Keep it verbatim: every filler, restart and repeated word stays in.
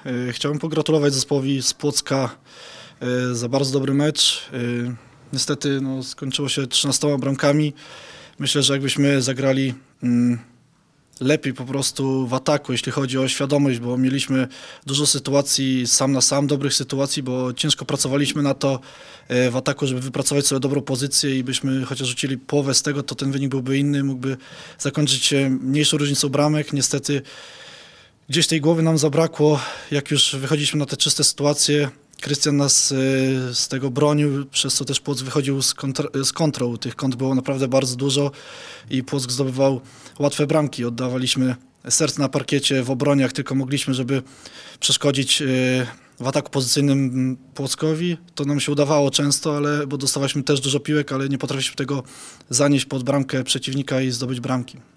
E, Chciałbym pogratulować zespołowi z Płocka e, za bardzo dobry mecz. E, Niestety no, skończyło się trzynastoma bramkami. Myślę, że jakbyśmy zagrali mm, lepiej po prostu w ataku, jeśli chodzi o świadomość, bo mieliśmy dużo sytuacji sam na sam, dobrych sytuacji, bo ciężko pracowaliśmy na to e, w ataku, żeby wypracować sobie dobrą pozycję i byśmy chociaż rzucili połowę z tego, to ten wynik byłby inny, mógłby zakończyć się mniejszą różnicą bramek. Niestety gdzieś tej głowy nam zabrakło, jak już wychodziliśmy na te czyste sytuacje. Krystian nas y, z tego bronił, przez co też Płock wychodził z, kontr- z kontrą. Tych kont było naprawdę bardzo dużo i Płock zdobywał łatwe bramki. Oddawaliśmy serce na parkiecie w obronie, jak tylko mogliśmy, żeby przeszkodzić y, w ataku pozycyjnym Płockowi. To nam się udawało często, ale bo dostawaliśmy też dużo piłek, ale nie potrafiliśmy tego zanieść pod bramkę przeciwnika i zdobyć bramki.